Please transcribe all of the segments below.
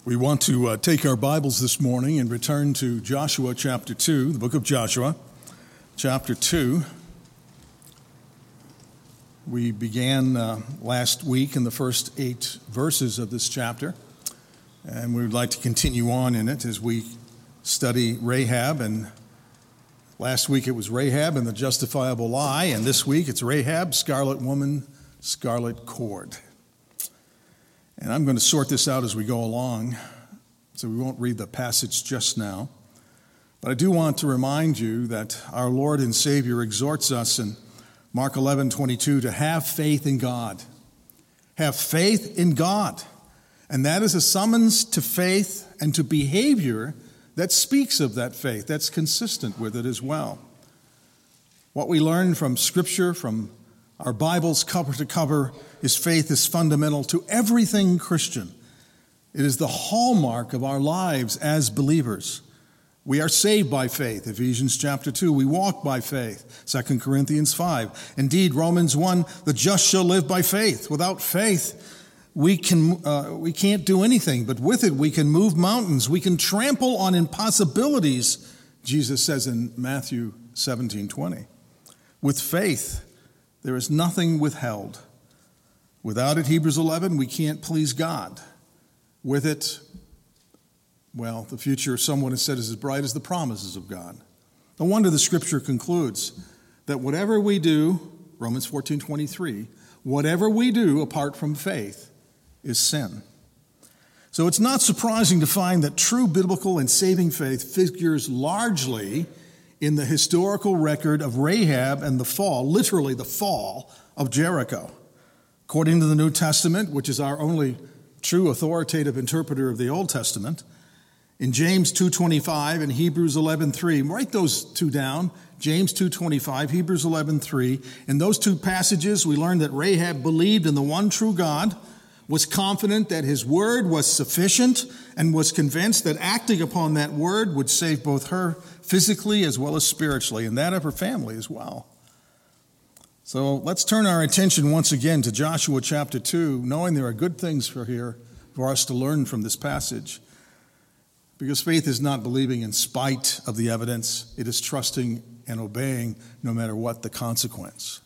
We want to take our Bibles this morning and return to Joshua chapter 2, the book of Joshua, chapter 2. We began last week in the first 8 verses of this chapter, and we would like to continue on in it as we study Rahab. And last week it was Rahab and the justifiable lie, and this week it's Rahab, scarlet woman, scarlet cord. And I'm going to sort this out as we go along, so we won't read the passage just now. But I do want to remind you that our Lord and Savior exhorts us in Mark 11:22 to have faith in God. Have faith in God. And that is a summons to faith and to behavior that speaks of that faith, that's consistent with it as well. What we learn from Scripture, from our Bibles cover to cover, is faith is fundamental to everything Christian. It is the hallmark of our lives as believers. We are saved by faith, Ephesians chapter 2. We walk by faith, 2 Corinthians 5. Indeed, Romans 1, the just shall live by faith. Without faith, we can't do anything, but with it we can move mountains. We can trample on impossibilities, Jesus says in Matthew 17:20. With faith, there is nothing withheld. Without it, Hebrews 11, we can't please God. With it, well, the future, someone has said, is as bright as the promises of God. No wonder the Scripture concludes that whatever we do, Romans 14:23, whatever we do apart from faith is sin. So it's not surprising to find that true biblical and saving faith figures largely in the historical record of Rahab and the fall, literally the fall of Jericho. According to the New Testament, which is our only true authoritative interpreter of the Old Testament, in James 2:25 and Hebrews 11:3, write those two down, James 2:25, Hebrews 11:3. In those two passages, we learn that Rahab believed in the one true God, was confident that his word was sufficient, and was convinced that acting upon that word would save both her physically as well as spiritually, and that of her family as well. So let's turn our attention once again to Joshua chapter 2, knowing there are good things for us to learn from this passage. Because faith is not believing in spite of the evidence. It is trusting and obeying no matter what the consequence.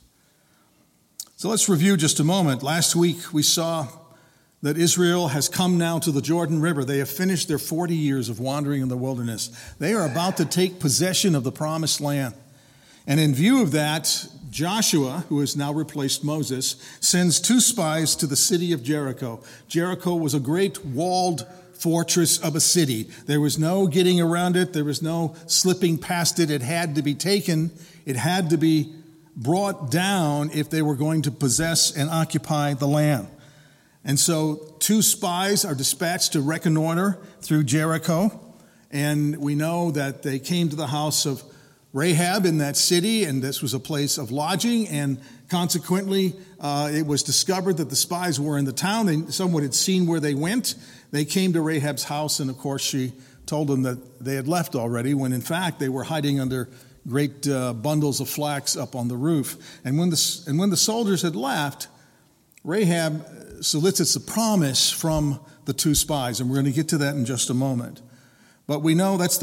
So let's review just a moment. Last week we saw that Israel has come now to the Jordan River. They have finished their 40 years of wandering in the wilderness. They are about to take possession of the promised land. And in view of that, Joshua, who has now replaced Moses, sends 2 spies to the city of Jericho. Jericho was a great walled fortress of a city. There was no getting around it. There was no slipping past it. It had to be taken. It had to be brought down if they were going to possess and occupy the land. And so 2 spies are dispatched to reconnoiter through Jericho. And we know that they came to the house of Rahab in that city, and this was a place of lodging, and consequently, it was discovered that the spies were in the town. Someone had seen where they went. They came to Rahab's house, and of course, she told them that they had left already, when in fact they were hiding under great bundles of flax up on the roof. And when the soldiers had left, Rahab solicits a promise from the 2 spies, and we're going to get to that in just a moment. But we know that's the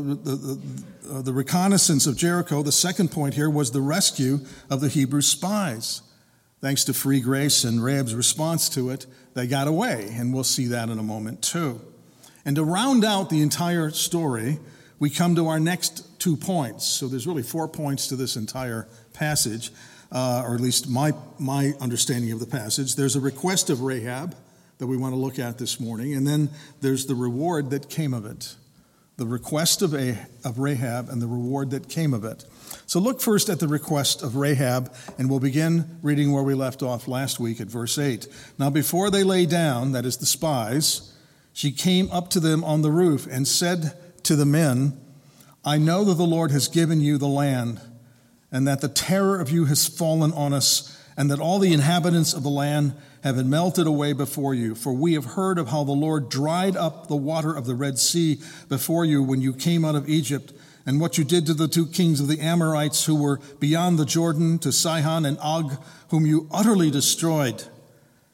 reconnaissance of Jericho. The second point here was the rescue of the Hebrew spies. Thanks to free grace and Rahab's response to it, they got away, and we'll see that in a moment too. And to round out the entire story, we come to our next 2 points. So there's really 4 points to this entire passage, or at least my understanding of the passage. There's a request of Rahab that we want to look at this morning, and then there's the reward that came of it. The request of Rahab and the reward that came of it. So look first at the request of Rahab, and we'll begin reading where we left off last week at verse 8. Now before they lay down, that is the spies, she came up to them on the roof and said to the men, I know that the Lord has given you the land, and that the terror of you has fallen on us, and that all the inhabitants of the land have been melted away before you. For we have heard of how the Lord dried up the water of the Red Sea before you when you came out of Egypt, and what you did to the 2 kings of the Amorites who were beyond the Jordan, to Sihon and Og, whom you utterly destroyed.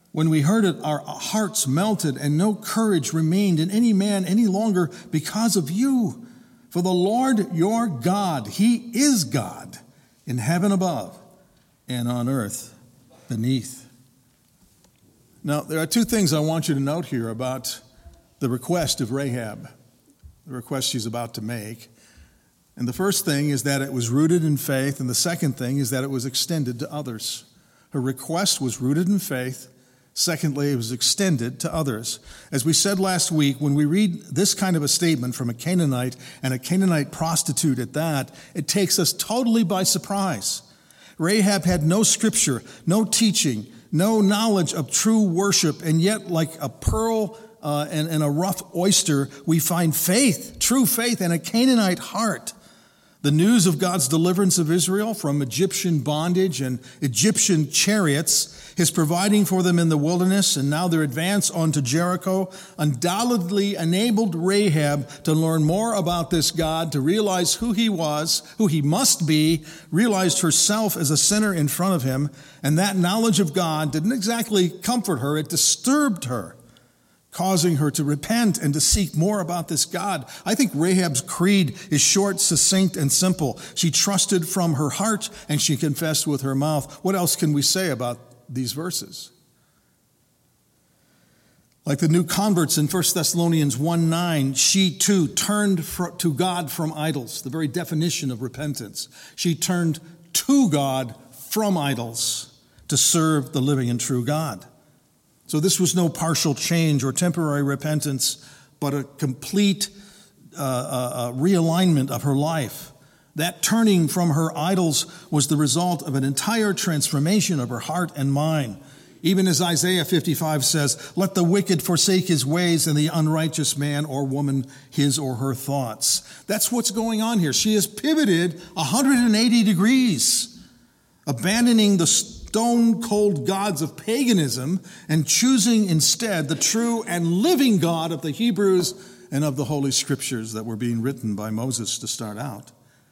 When we heard it, our hearts melted, and no courage remained in any man any longer because of you. For the Lord your God, he is God in heaven above and on earth beneath. Now, there are two things I want you to note here about the request of Rahab, the request she's about to make. And the first thing is that it was rooted in faith, and the second thing is that it was extended to others. Her request was rooted in faith. Secondly, it was extended to others. As we said last week, when we read this kind of a statement from a Canaanite, and a Canaanite prostitute at that, it takes us totally by surprise. Rahab had no scripture, no teaching, no knowledge of true worship, and yet like a pearl and a rough oyster, we find faith, true faith, and a Canaanite heart. The news of God's deliverance of Israel from Egyptian bondage and Egyptian chariots, his providing for them in the wilderness, and now their advance onto Jericho, undoubtedly enabled Rahab to learn more about this God, to realize who he was, who he must be, realized herself as a sinner in front of him, and that knowledge of God didn't exactly comfort her, it disturbed her, causing her to repent and to seek more about this God. I think Rahab's creed is short, succinct, and simple. She trusted from her heart and she confessed with her mouth. What else can we say about these verses? Like the new converts in 1 Thessalonians 1:9, she too turned to God from idols, the very definition of repentance. She turned to God from idols to serve the living and true God. So this was no partial change or temporary repentance, but a complete realignment of her life. That turning from her idols was the result of an entire transformation of her heart and mind. Even as Isaiah 55 says, "Let the wicked forsake his ways and the unrighteous man or woman his or her thoughts." That's what's going on here. She has pivoted 180 degrees, abandoning the stone-cold gods of paganism and choosing instead the true and living God of the Hebrews and of the Holy Scriptures that were being written by Moses to start out.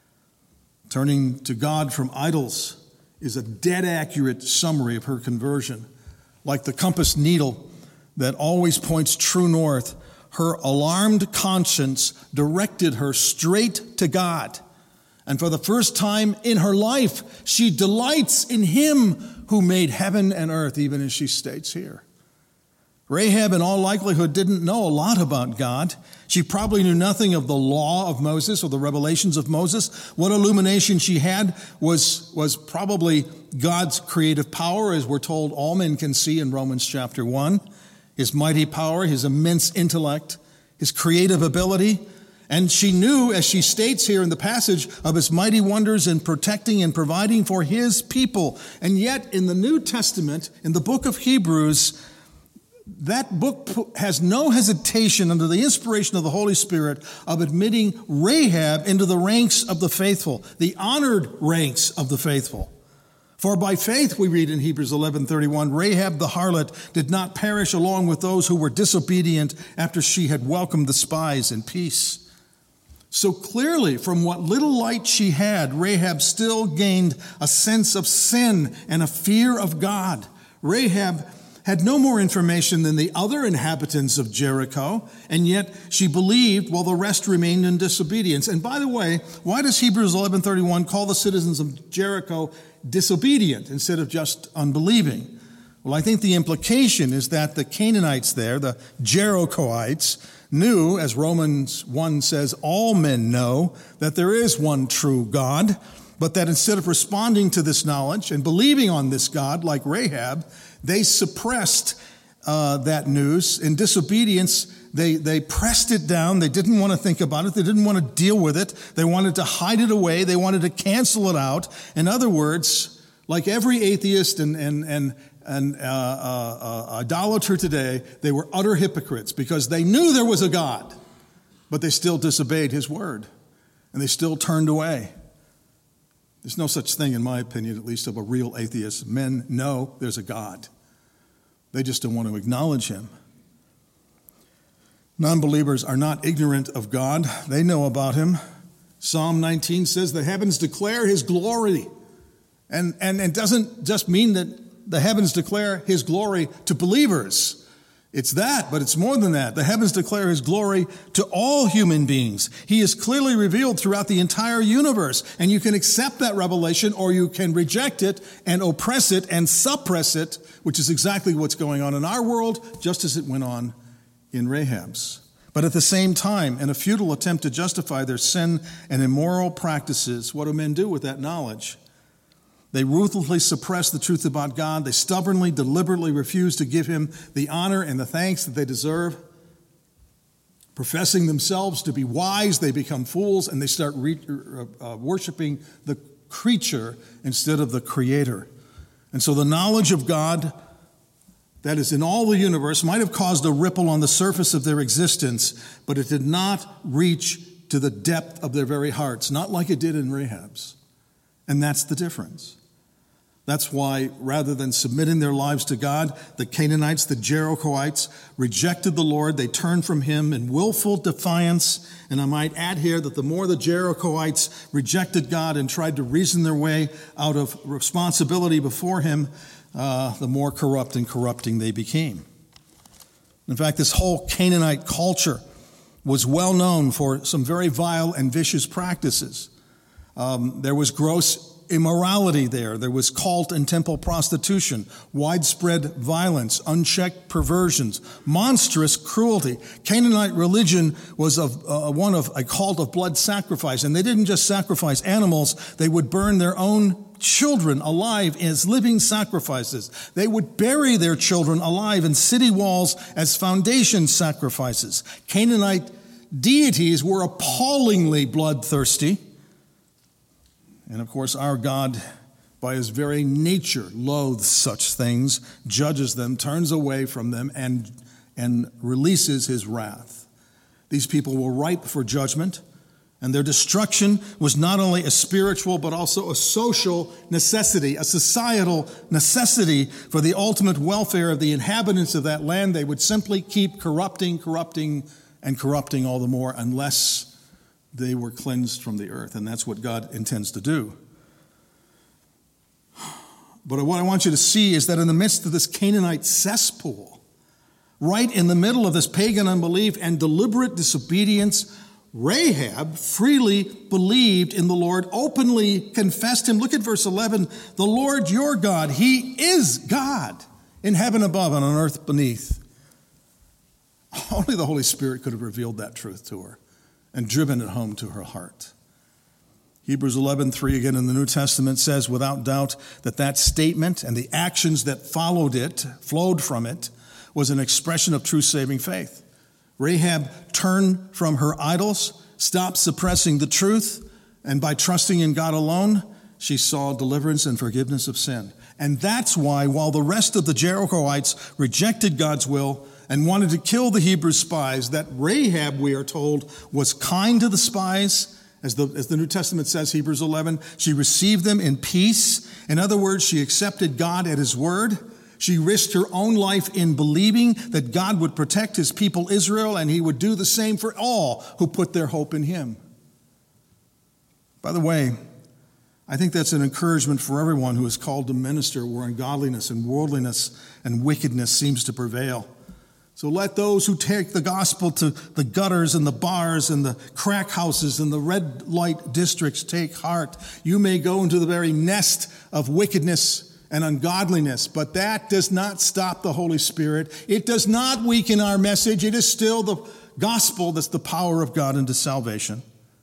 Turning to God from idols is a dead accurate summary of her conversion. Like the compass needle that always points true north, her alarmed conscience directed her straight to God. And for the first time in her life, she delights in him who made heaven and earth, even as she states here. Rahab, in all likelihood, didn't know a lot about God. She probably knew nothing of the law of Moses or the revelations of Moses. What illumination she had was probably God's creative power, as we're told all men can see in Romans chapter 1. His mighty power, his immense intellect, his creative ability. And she knew, as she states here in the passage, of his mighty wonders in protecting and providing for his people. And yet, in the New Testament, in the book of Hebrews, that book has no hesitation under the inspiration of the Holy Spirit of admitting Rahab into the ranks of the faithful, the honored ranks of the faithful. For by faith, we read in Hebrews 11:31, Rahab the harlot did not perish along with those who were disobedient after she had welcomed the spies in peace. So clearly, from what little light she had, Rahab still gained a sense of sin and a fear of God. Rahab had no more information than the other inhabitants of Jericho, and yet she believed while the rest remained in disobedience. And by the way, why does Hebrews 11:31 call the citizens of Jericho disobedient instead of just unbelieving? Well, I think the implication is that the Canaanites there, the Jerichoites, knew, as Romans 1 says, all men know that there is one true God, but that instead of responding to this knowledge and believing on this God like Rahab, they suppressed that news. In disobedience, they pressed it down. They didn't want to think about it. They didn't want to deal with it. They wanted to hide it away. They wanted to cancel it out. In other words, like every atheist and idolater today, they were utter hypocrites because they knew there was a God, but they still disobeyed his word, and they still turned away. There's no such thing, in my opinion, at least, of a real atheist. Men know there's a God. They just don't want to acknowledge him. Non-believers are not ignorant of God. They know about him. Psalm 19 says the heavens declare his glory. And it doesn't just mean that the heavens declare his glory to believers. It's that, but it's more than that. The heavens declare his glory to all human beings. He is clearly revealed throughout the entire universe, and you can accept that revelation or you can reject it and oppress it and suppress it, which is exactly what's going on in our world, just as it went on in Rahab's. But at the same time, in a futile attempt to justify their sin and immoral practices, what do men do with that knowledge? They ruthlessly suppress the truth about God. They stubbornly, deliberately refuse to give him the honor and the thanks that they deserve. Professing themselves to be wise, they become fools, and they start worshiping the creature instead of the Creator. And so the knowledge of God that is in all the universe might have caused a ripple on the surface of their existence, but it did not reach to the depth of their very hearts, not like it did in Rahab's. And that's the difference. That's why, rather than submitting their lives to God, the Canaanites, the Jerichoites, rejected the Lord. They turned from him in willful defiance. And I might add here that the more the Jerichoites rejected God and tried to reason their way out of responsibility before him, the more corrupt and corrupting they became. In fact, this whole Canaanite culture was well known for some very vile and vicious practices. There was gross immorality there. There was cult and temple prostitution, widespread violence, unchecked perversions, monstrous cruelty. Canaanite religion was one of a cult of blood sacrifice, and they didn't just sacrifice animals, they would burn their own children alive as living sacrifices. They would bury their children alive in city walls as foundation sacrifices. Canaanite deities were appallingly bloodthirsty. And of course, our God, by his very nature, loathes such things, judges them, turns away from them, and releases his wrath. These people were ripe for judgment, and their destruction was not only a spiritual, but also a social necessity, a societal necessity for the ultimate welfare of the inhabitants of that land. They would simply keep corrupting all the more unless they were cleansed from the earth, and that's what God intends to do. But what I want you to see is that in the midst of this Canaanite cesspool, right in the middle of this pagan unbelief and deliberate disobedience, Rahab freely believed in the Lord, openly confessed him. Look at verse 11. The Lord your God, he is God in heaven above and on earth beneath. Only the Holy Spirit could have revealed that truth to her and driven it home to her heart. Hebrews 11:3 again in the New Testament says without doubt that statement and the actions that flowed from it, was an expression of true saving faith. Rahab turned from her idols, stopped suppressing the truth, and by trusting in God alone, she saw deliverance and forgiveness of sin. And that's why, while the rest of the Jerichoites rejected God's will and wanted to kill the Hebrew spies, that Rahab, we are told, was kind to the spies. As the New Testament says, Hebrews 11, she received them in peace. In other words, she accepted God at his word. She risked her own life in believing that God would protect his people Israel, and he would do the same for all who put their hope in him. By the way, I think that's an encouragement for everyone who is called to minister where ungodliness and worldliness and wickedness seems to prevail. So let those who take the gospel to the gutters and the bars and the crack houses and the red light districts take heart. You may go into the very nest of wickedness and ungodliness, but that does not stop the Holy Spirit. It does not weaken our message. It is still the gospel that's the power of God into salvation.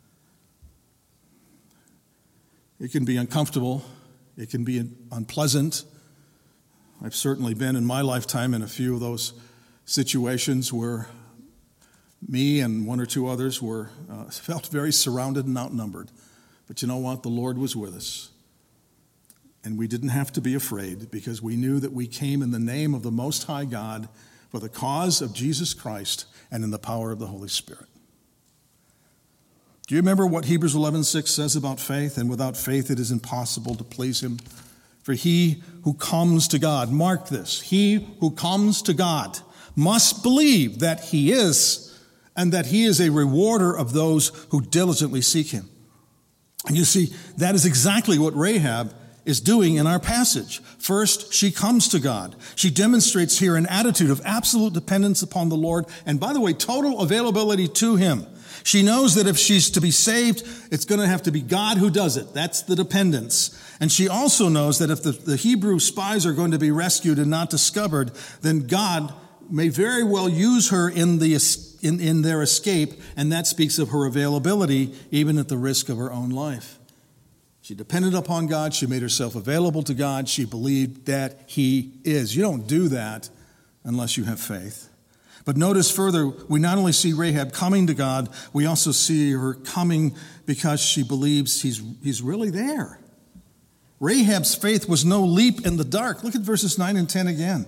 It can be uncomfortable. It can be unpleasant. I've certainly been in my lifetime in a few of those situations where me and one or two others felt very surrounded and outnumbered. But you know what? The Lord was with us. And we didn't have to be afraid because we knew that we came in the name of the Most High God for the cause of Jesus Christ and in the power of the Holy Spirit. Do you remember what Hebrews 11:6 says about faith? And without faith it is impossible to please him. For he who comes to God, mark this, he who comes to God must believe that he is, and that he is a rewarder of those who diligently seek him. And you see, that is exactly what Rahab is doing in our passage. First, she comes to God. She demonstrates here an attitude of absolute dependence upon the Lord, and by the way, total availability to him. She knows that if she's to be saved, it's going to have to be God who does it. That's the dependence. And she also knows that if the Hebrew spies are going to be rescued and not discovered, then God may very well use her in their escape, and that speaks of her availability, even at the risk of her own life. She depended upon God. She made herself available to God. She believed that he is. You don't do that unless you have faith. But notice further, we not only see Rahab coming to God, we also see her coming because she believes he's really there. Rahab's faith was no leap in the dark. Look at verses 9 and 10 again.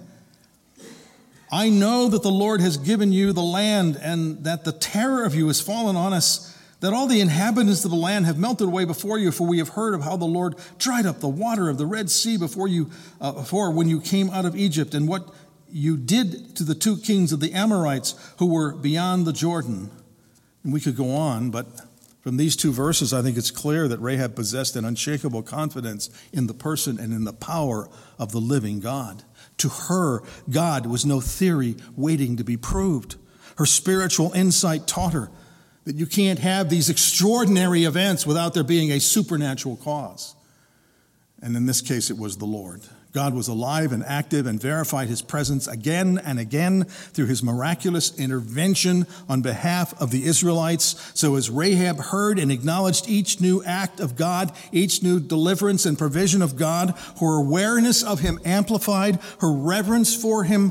I know that the Lord has given you the land, and that the terror of you has fallen on us, that all the inhabitants of the land have melted away before you, for we have heard of how the Lord dried up the water of the Red Sea before when you came out of Egypt, and what you did to the 2 kings of the Amorites who were beyond the Jordan. And we could go on, but from these 2 verses, I think it's clear that Rahab possessed an unshakable confidence in the person and in the power of the living God. To her, God was no theory waiting to be proved. Her spiritual insight taught her that you can't have these extraordinary events without there being a supernatural cause. And in this case, it was the Lord. God was alive and active and verified his presence again and again through his miraculous intervention on behalf of the Israelites. So as Rahab heard and acknowledged each new act of God, each new deliverance and provision of God, her awareness of him amplified, her reverence for him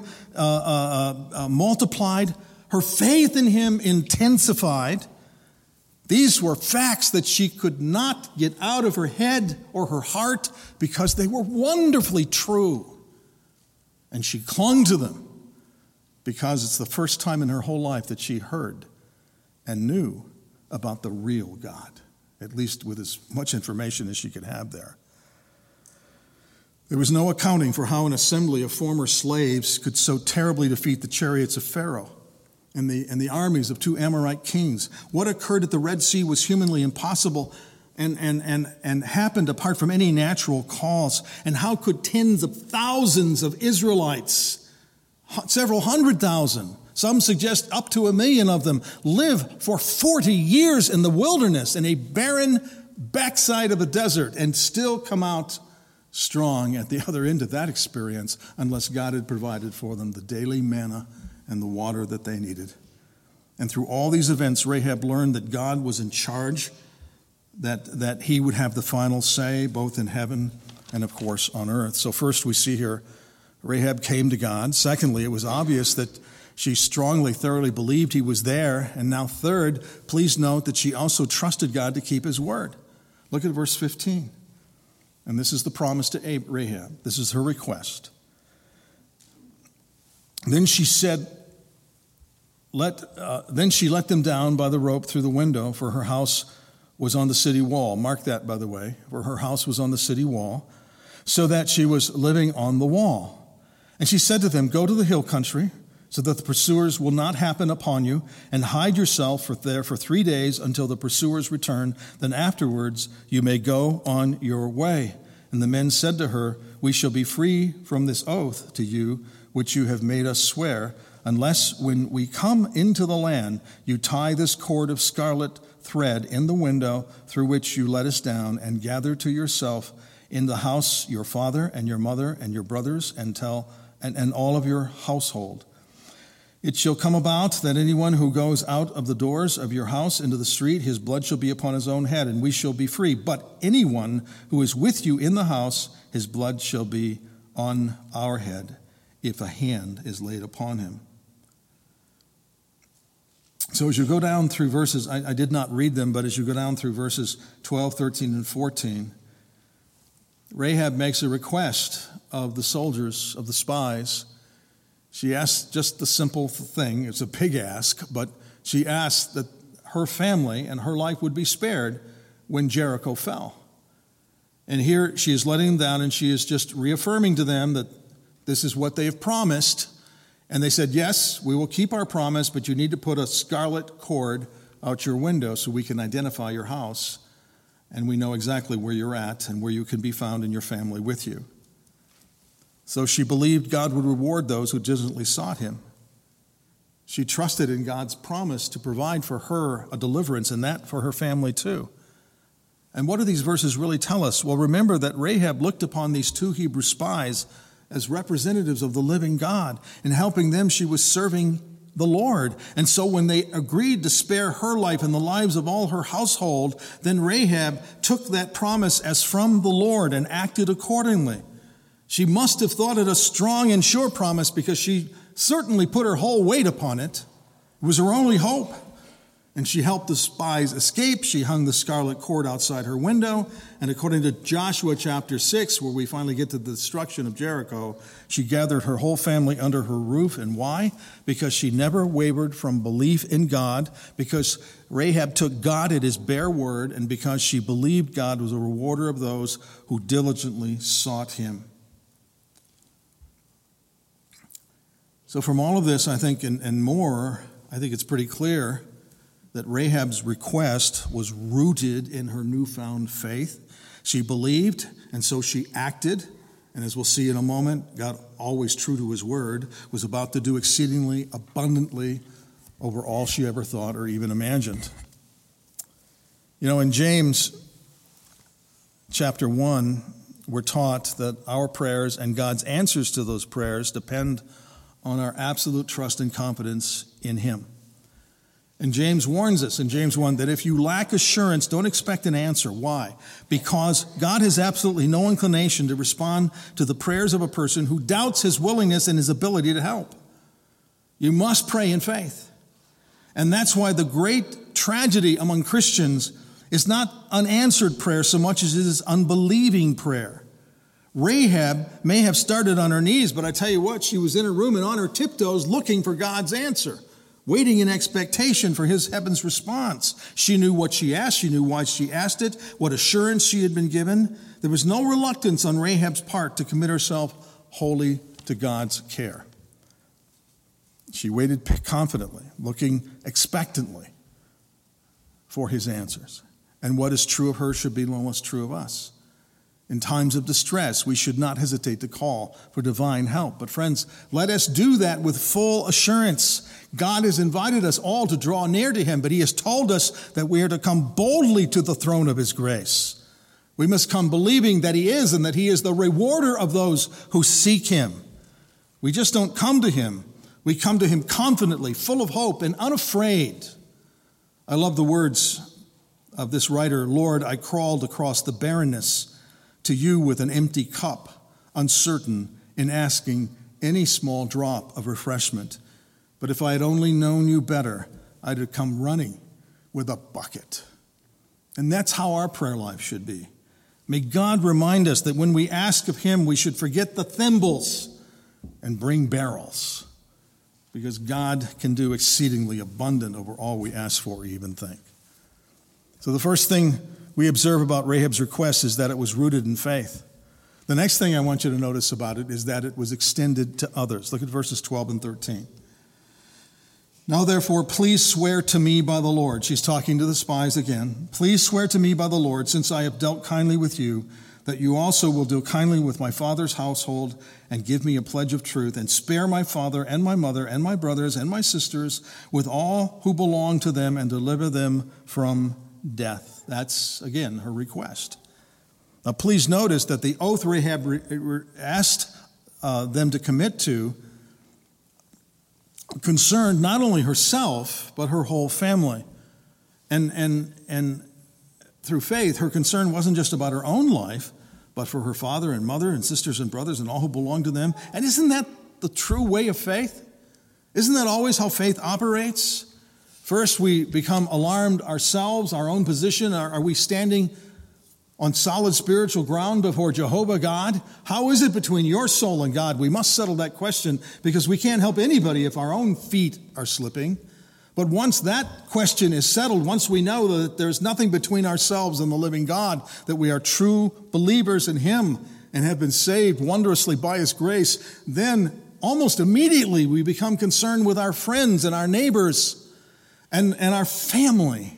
multiplied, her faith in him intensified. These were facts that she could not get out of her head or her heart because they were wonderfully true. And she clung to them because it's the first time in her whole life that she heard and knew about the real God, at least with as much information as she could have there. There was no accounting for how an assembly of former slaves could so terribly defeat the chariots of Pharaoh and the armies of 2 Amorite kings. What occurred at the Red Sea was humanly impossible and happened apart from any natural cause. And how could tens of thousands of Israelites, several 100,000, some suggest up to 1 million of them, live for 40 years in the wilderness in a barren backside of the desert and still come out strong at the other end of that experience unless God had provided for them the daily manna and the water that they needed. And through all these events, Rahab learned that God was in charge, that he would have the final say, both in heaven and, of course, on earth. So first we see here, Rahab came to God. Secondly, it was obvious that she strongly, thoroughly believed he was there. And now third, please note that she also trusted God to keep his word. Look at verse 15. And this is the promise to Rahab. This is her request. Then she said, then she let them down by the rope through the window, for her house was on the city wall. Mark that, by the way, for her house was on the city wall, so that she was living on the wall. And she said to them, go to the hill country, so that the pursuers will not happen upon you, and hide yourself there for 3 days until the pursuers return. Then afterwards you may go on your way. And the men said to her, we shall be free from this oath to you, which you have made us swear, unless when we come into the land, you tie this cord of scarlet thread in the window through which you let us down, and gather to yourself in the house your father and your mother and your brothers and all of your household. It shall come about that anyone who goes out of the doors of your house into the street, his blood shall be upon his own head, and we shall be free. But anyone who is with you in the house, his blood shall be on our head, if a hand is laid upon him. So as you go down through verses, I did not read them, but as you go down through verses 12, 13, and 14, Rahab makes a request of the soldiers, of the spies. She asks just the simple thing. It's a big ask, but she asked that her family and her life would be spared when Jericho fell. And here she is letting them down, and she is just reaffirming to them that this is what they have promised. And they said, yes, we will keep our promise, but you need to put a scarlet cord out your window so we can identify your house. and we know exactly where you're at and where you can be found in your family with you. So she believed God would reward those who diligently sought him. She trusted in God's promise to provide for her a deliverance, and that for her family too. And what do these verses really tell us? Well, remember that Rahab looked upon these two Hebrew spies as representatives of the living God. In helping them, she was serving the Lord. And so when they agreed to spare her life and the lives of all her household, then Rahab took that promise as from the Lord and acted accordingly. She must have thought it a strong and sure promise because she certainly put her whole weight upon it. It was her only hope. And she helped the spies escape. She hung the scarlet cord outside her window. And according to Joshua chapter 6, where we finally get to the destruction of Jericho, she gathered her whole family under her roof. And why? Because she never wavered from belief in God, because Rahab took God at his bare word, and because she believed God was a rewarder of those who diligently sought him. So from all of this, I think, and more, I think it's pretty clear that Rahab's request was rooted in her newfound faith. She believed, and so she acted. And as we'll see in a moment, God, always true to his word, was about to do exceedingly abundantly over all she ever thought or even imagined. You know, in James chapter 1, we're taught that our prayers and God's answers to those prayers depend on our absolute trust and confidence in him. And James warns us in James 1 that if you lack assurance, don't expect an answer. Why? Because God has absolutely no inclination to respond to the prayers of a person who doubts his willingness and his ability to help. You must pray in faith. And that's why the great tragedy among Christians is not unanswered prayer so much as it is unbelieving prayer. Rahab may have started on her knees, but I tell you what, she was in her room and on her tiptoes looking for God's answer, waiting in expectation for his heaven's response. She knew what she asked. She knew why she asked it, what assurance she had been given. There was no reluctance on Rahab's part to commit herself wholly to God's care. She waited confidently, looking expectantly for his answers. And what is true of her should be almost true of us. In times of distress, we should not hesitate to call for divine help. But friends, let us do that with full assurance. God has invited us all to draw near to him, but he has told us that we are to come boldly to the throne of his grace. We must come believing that he is and that he is the rewarder of those who seek him. We just don't come to him. We come to him confidently, full of hope and unafraid. I love the words of this writer, Lord, I crawled across the barrenness to you with an empty cup, uncertain in asking any small drop of refreshment. But if I had only known you better, I'd have come running with a bucket. And that's how our prayer life should be. May God remind us that when we ask of him, we should forget the thimbles and bring barrels, because God can do exceedingly abundant over all we ask for or even think. So the first thing we observe about Rahab's request is that it was rooted in faith. The next thing I want you to notice about it is that it was extended to others. Look at verses 12 and 13. Now, therefore, please swear to me by the Lord. She's talking to the spies again. Please swear to me by the Lord, since I have dealt kindly with you, that you also will deal kindly with my father's household and give me a pledge of truth and spare my father and my mother and my brothers and my sisters with all who belong to them and deliver them from death. That's, again, her request. Now, please notice that the oath Rahab asked them to commit to concerned not only herself, but her whole family. And through faith, her concern wasn't just about her own life, but for her father and mother and sisters and brothers and all who belong to them. And isn't that the true way of faith? Isn't that always how faith operates? First, we become alarmed ourselves, our own position. Are we standing on solid spiritual ground before Jehovah God? How is it between your soul and God? We must settle that question, because we can't help anybody if our own feet are slipping. But once that question is settled, once we know that there's nothing between ourselves and the living God, that we are true believers in him and have been saved wondrously by his grace, then almost immediately we become concerned with our friends and our neighbors and our family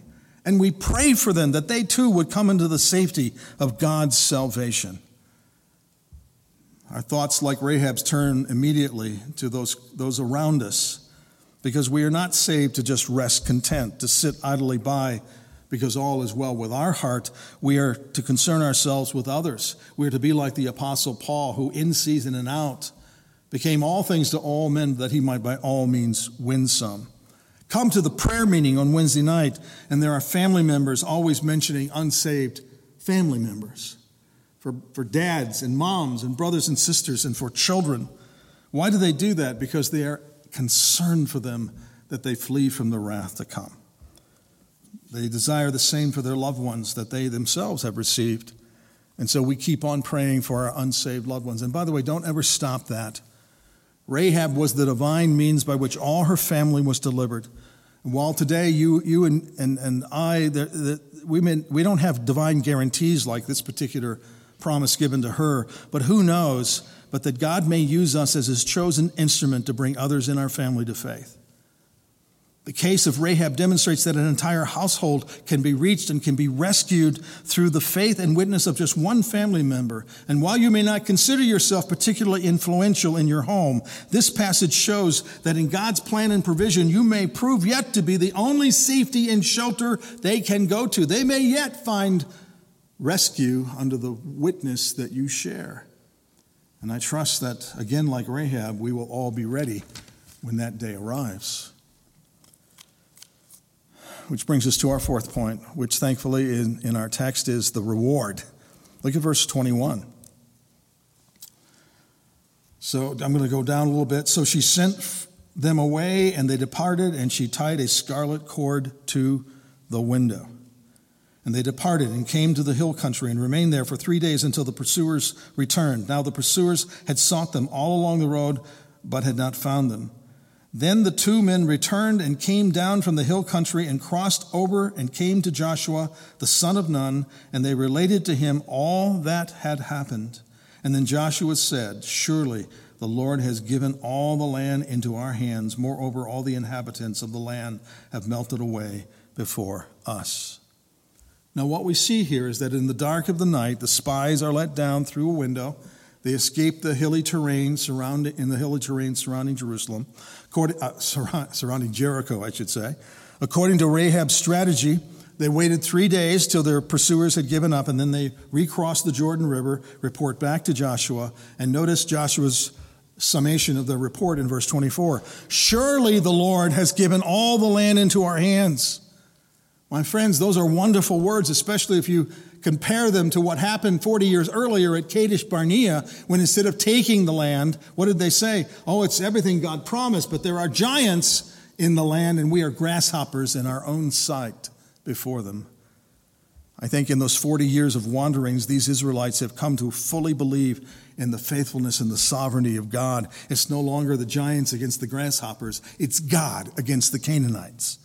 And we pray for them that they too would come into the safety of God's salvation. Our thoughts, like Rahab's, turn immediately to those around us, because we are not saved to just rest content, to sit idly by because all is well with our heart. We are to concern ourselves with others. We are to be like the Apostle Paul, who in season and out became all things to all men, that he might by all means win some. Come to the prayer meeting on Wednesday night, and there are family members always mentioning unsaved family members. For dads and moms and brothers and sisters and for children. Why do they do that? Because they are concerned for them, that they flee from the wrath to come. They desire the same for their loved ones that they themselves have received. And so we keep on praying for our unsaved loved ones. And by the way, don't ever stop that. Rahab was the divine means by which all her family was delivered. And while today you and I, we don't have divine guarantees like this particular promise given to her, but who knows but that God may use us as his chosen instrument to bring others in our family to faith. The case of Rahab demonstrates that an entire household can be reached and can be rescued through the faith and witness of just one family member. And while you may not consider yourself particularly influential in your home, this passage shows that in God's plan and provision, you may prove yet to be the only safety and shelter they can go to. They may yet find rescue under the witness that you share. And I trust that, again, like Rahab, we will all be ready when that day arrives. Which brings us to our fourth point, which thankfully in our text is the reward. Look at verse 21. So I'm going to go down a little bit. So she sent them away, and they departed, and she tied a scarlet cord to the window. And they departed and came to the hill country and remained there for 3 days until the pursuers returned. Now the pursuers had sought them all along the road, but had not found them. Then the two men returned and came down from the hill country and crossed over and came to Joshua, the son of Nun, and they related to him all that had happened. And then Joshua said, "Surely the Lord has given all the land into our hands. Moreover, all the inhabitants of the land have melted away before us." Now, what we see here is that in the dark of the night, the spies are let down through a window. They escape the hilly terrain surrounding Jerusalem, surrounding Jericho, I should say. According to Rahab's strategy, they waited 3 days till their pursuers had given up, and then they recrossed the Jordan River, report back to Joshua, and notice Joshua's summation of the report in verse 24. "Surely the Lord has given all the land into our hands." My friends, those are wonderful words, especially if you compare them to what happened 40 years earlier at Kadesh Barnea, when instead of taking the land, what did they say? Oh, it's everything God promised, but there are giants in the land, and we are grasshoppers in our own sight before them. I think in those 40 years of wanderings, these Israelites have come to fully believe in the faithfulness and the sovereignty of God. It's no longer the giants against the grasshoppers. It's God against the Canaanites.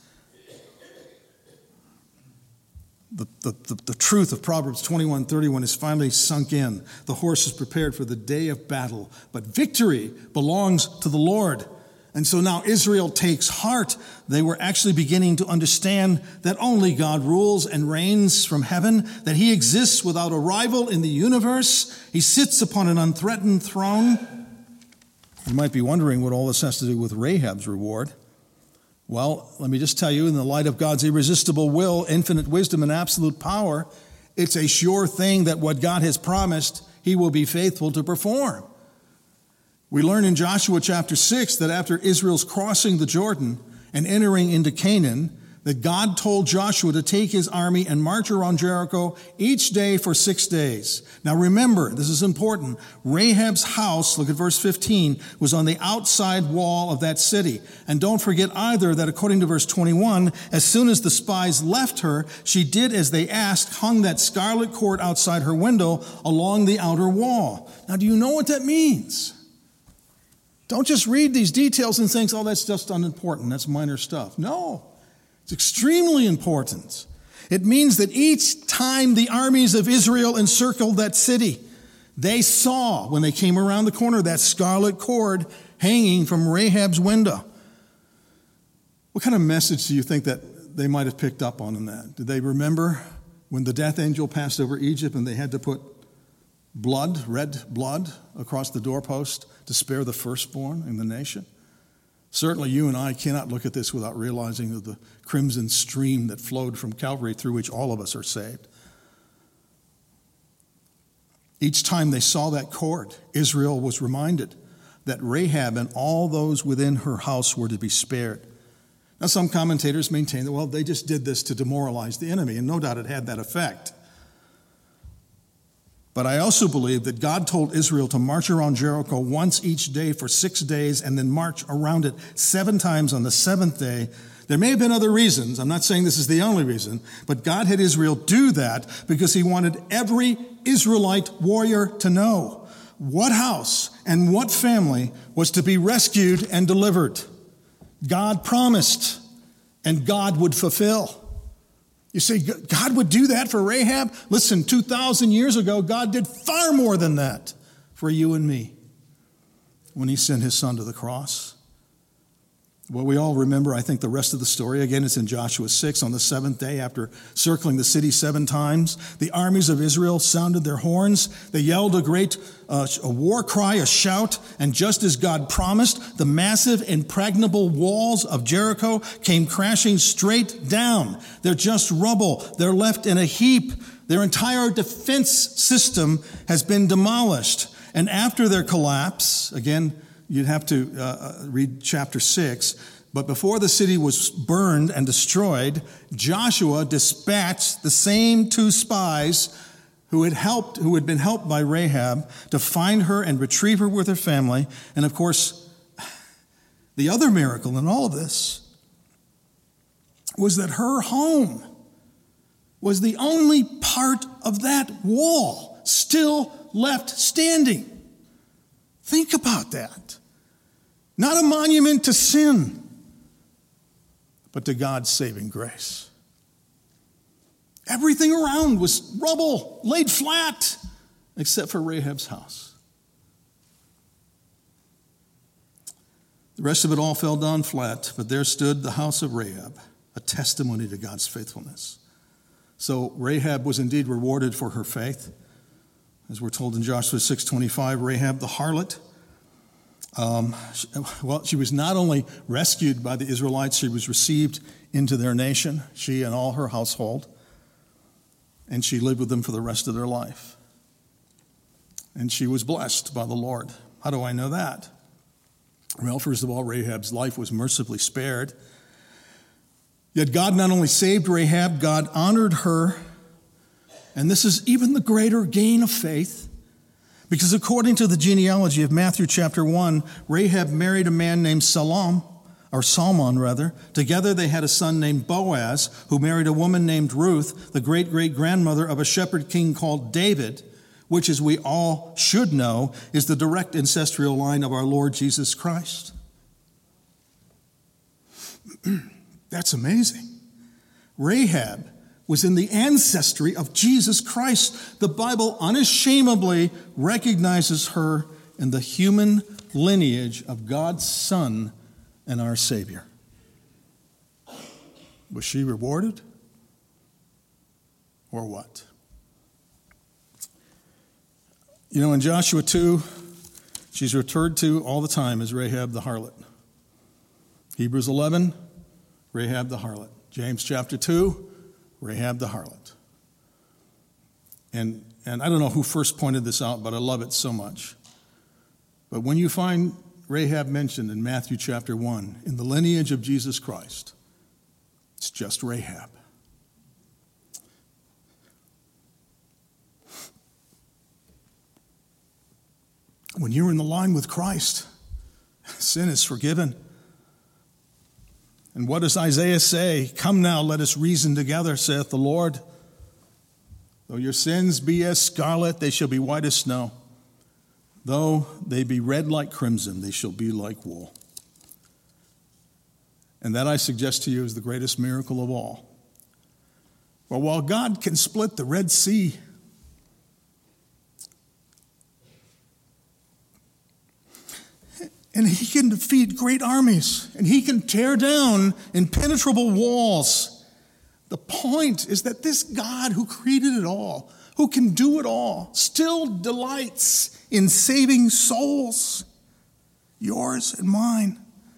The truth of Proverbs 21:31 is finally sunk in. The horse is prepared for the day of battle, but victory belongs to the Lord. And so now Israel takes heart. They were actually beginning to understand that only God rules and reigns from heaven, that he exists without a rival in the universe. He sits upon an unthreatened throne. You might be wondering what all this has to do with Rahab's reward. Well, let me just tell you, in the light of God's irresistible will, infinite wisdom, and absolute power, it's a sure thing that what God has promised, he will be faithful to perform. We learn in Joshua chapter 6 that after Israel's crossing the Jordan and entering into Canaan, that God told Joshua to take his army and march around Jericho each day for 6 days. Now remember, this is important, Rahab's house, look at verse 15, was on the outside wall of that city. And don't forget either that according to verse 21, as soon as the spies left her, she did as they asked, hung that scarlet cord outside her window along the outer wall. Now do you know what that means? Don't just read these details and think, oh, that's just unimportant, that's minor stuff. No. It's extremely important. It means that each time the armies of Israel encircled that city, they saw, when they came around the corner, that scarlet cord hanging from Rahab's window. What kind of message do you think that they might have picked up on that. Did they remember when the death angel passed over Egypt and they had to put blood, red blood, across the doorpost to spare the firstborn in the nation? Certainly you and I cannot look at this without realizing that the crimson stream that flowed from Calvary through which all of us are saved. Each time they saw that cord, Israel was reminded that Rahab and all those within her house were to be spared. Now, some commentators maintain that, well, they just did this to demoralize the enemy, and no doubt it had that effect. But I also believe that God told Israel to march around Jericho once each day for 6 days and then march around it 7 times on the 7th day. There may have been other reasons. I'm not saying this is the only reason, but God had Israel do that because he wanted every Israelite warrior to know what house and what family was to be rescued and delivered. God promised, and God would fulfill. You say, God would do that for Rahab? Listen, 2,000 years ago, God did far more than that for you and me when he sent his son to the cross. Well, we all remember, I think, the rest of the story. Again, it's in Joshua 6. On the 7th day, after circling the city 7 times, the armies of Israel sounded their horns. They yelled a great a war cry, a shout, and just as God promised, the massive, impregnable walls of Jericho came crashing straight down. They're just rubble. They're left in a heap. Their entire defense system has been demolished. And after their collapse, again, you'd have to read chapter 6. But before the city was burned and destroyed, Joshua dispatched the same 2 spies who had been helped by Rahab to find her and retrieve her with her family. And of course, the other miracle in all of this was that her home was the only part of that wall still left standing. Think about that. Not a monument to sin, but to God's saving grace. Everything around was rubble, laid flat, except for Rahab's house. The rest of it all fell down flat, but there stood the house of Rahab, a testimony to God's faithfulness. So Rahab was indeed rewarded for her faith. As we're told in Joshua 6:25, Rahab the harlot, she was not only rescued by the Israelites, she was received into their nation, she and all her household, and she lived with them for the rest of their life. And she was blessed by the Lord. How do I know that? Well, first of all, Rahab's life was mercifully spared. Yet God not only saved Rahab, God honored her. And this is even the greater gain of faith, because according to the genealogy of Matthew chapter 1, Rahab married a man named Salmon. Together they had a son named Boaz, who married a woman named Ruth, the great-great-grandmother of a shepherd king called David, which, as we all should know, is the direct ancestral line of our Lord Jesus Christ. That's amazing. Rahab was in the ancestry of Jesus Christ. The Bible unashamedly recognizes her in the human lineage of God's Son and our Savior. Was she rewarded? Or what? You know, in Joshua 2, she's referred to all the time as Rahab the harlot. Hebrews 11, Rahab the harlot. James chapter 2, Rahab the harlot. And I don't know who first pointed this out, but I love it so much. But when you find Rahab mentioned in Matthew chapter 1, in the lineage of Jesus Christ, it's just Rahab. When you're in the line with Christ, sin is forgiven. And what does Isaiah say? Come now, let us reason together, saith the Lord. Though your sins be as scarlet, they shall be white as snow. Though they be red like crimson, they shall be like wool. And that, I suggest to you, is the greatest miracle of all. For while God can split the Red Sea, and he can defeat great armies, and he can tear down impenetrable walls, The point is that this God who created it all, who can do it all, still delights in saving souls, yours and mine,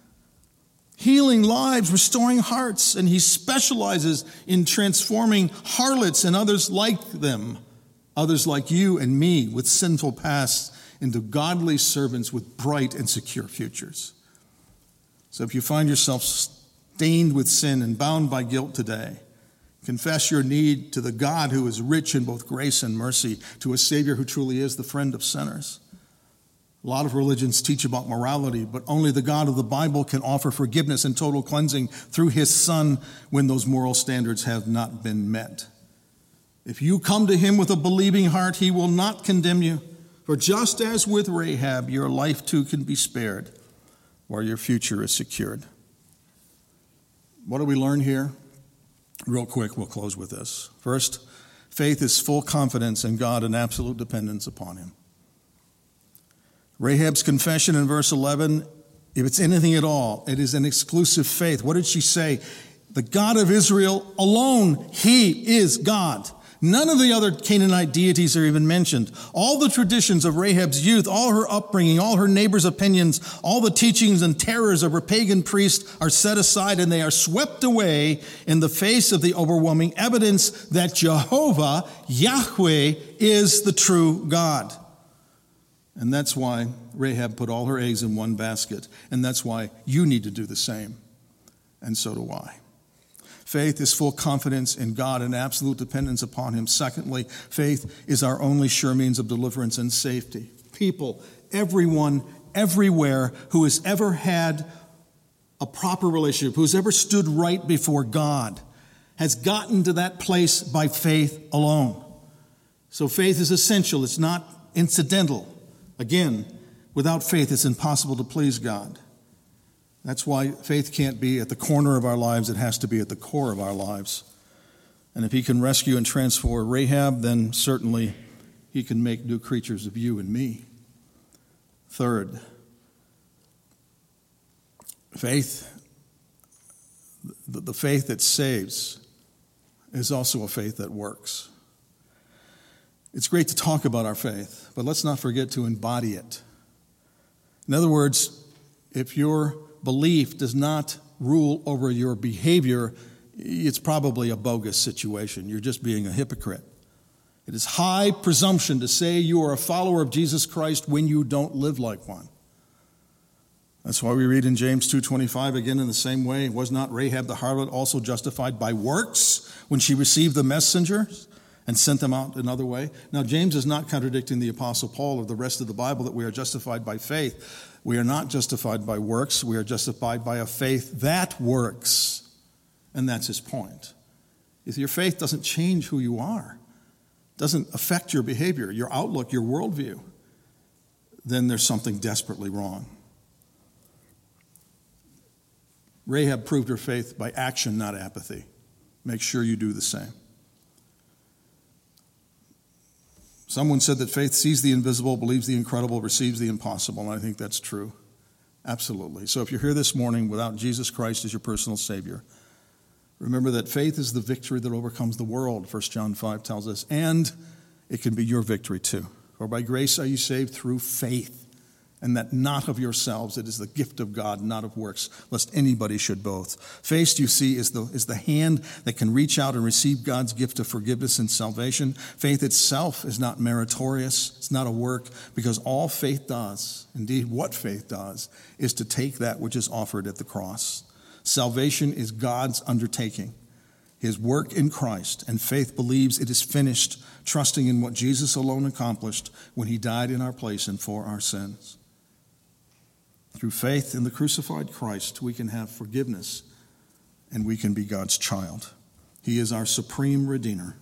healing lives, restoring hearts, and he specializes in transforming harlots and others like them, others like you and me with sinful pasts, into godly servants with bright and secure futures. So if you find yourself stained with sin and bound by guilt today, confess your need to the God who is rich in both grace and mercy, to a Savior who truly is the friend of sinners. A lot of religions teach about morality, but only the God of the Bible can offer forgiveness and total cleansing through his Son when those moral standards have not been met. If you come to him with a believing heart, he will not condemn you. For just as with Rahab, your life too can be spared, while your future is secured. What do we learn here? Real quick, we'll close with this. First, faith is full confidence in God and absolute dependence upon him. Rahab's confession in verse 11, if it's anything at all, it is an exclusive faith. What did she say? The God of Israel alone, he is God. None of the other Canaanite deities are even mentioned. All the traditions of Rahab's youth, all her upbringing, all her neighbors' opinions, all the teachings and terrors of her pagan priests are set aside, and they are swept away in the face of the overwhelming evidence that Jehovah, Yahweh, is the true God. And that's why Rahab put all her eggs in one basket, and that's why you need to do the same, and so do I. Faith is full confidence in God and absolute dependence upon him. Secondly, faith is our only sure means of deliverance and safety. People, everyone, everywhere who has ever had a proper relationship, who's ever stood right before God, has gotten to that place by faith alone. So faith is essential. It's not incidental. Again, without faith, it's impossible to please God. That's why faith can't be at the corner of our lives. It has to be at the core of our lives. And if he can rescue and transform Rahab, then certainly he can make new creatures of you and me. Third, faith, the faith that saves, is also a faith that works. It's great to talk about our faith, but let's not forget to embody it. In other words, if your belief does not rule over your behavior, it's probably a bogus situation. You're just being a hypocrite. It is high presumption to say you are a follower of Jesus Christ when you don't live like one. That's why we read in James 2:25 again in the same way, was not Rahab the harlot also justified by works when she received the messengers and sent them out another way? Now, James is not contradicting the Apostle Paul or the rest of the Bible that we are justified by faith. We are not justified by works. We are justified by a faith that works. And that's his point. If your faith doesn't change who you are, doesn't affect your behavior, your outlook, your worldview, then there's something desperately wrong. Rahab proved her faith by action, not apathy. Make sure you do the same. Someone said that faith sees the invisible, believes the incredible, receives the impossible, and I think that's true. Absolutely. So if you're here this morning without Jesus Christ as your personal Savior, remember that faith is the victory that overcomes the world, 1 John 5 tells us, and it can be your victory too. For by grace are you saved through faith, and that not of yourselves, it is the gift of God, not of works, lest anybody should boast. Faith, you see, is the hand that can reach out and receive God's gift of forgiveness and salvation. Faith itself is not meritorious. It's not a work, because all faith does, indeed what faith does, is to take that which is offered at the cross. Salvation is God's undertaking, his work in Christ, and faith believes it is finished, trusting in what Jesus alone accomplished when he died in our place and for our sins. Through faith in the crucified Christ, we can have forgiveness and we can be God's child. He is our supreme redeemer.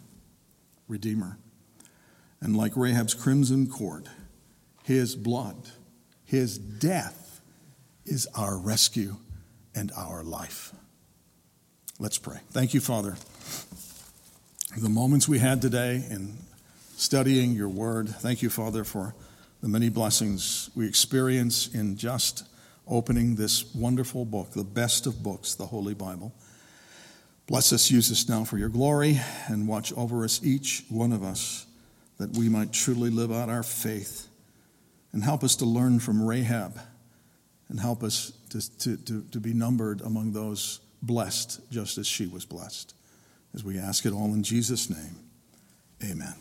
And like Rahab's crimson cord, his blood, his death is our rescue and our life. Let's pray. Thank you, Father, for the moments we had today in studying your word. Thank you, Father, for the many blessings we experience in just opening this wonderful book, the best of books, the Holy Bible. Bless us, use us now for your glory, and watch over us, each one of us, that we might truly live out our faith. And help us to learn from Rahab, and help us to be numbered among those blessed, just as she was blessed. As we ask it all in Jesus' name, amen.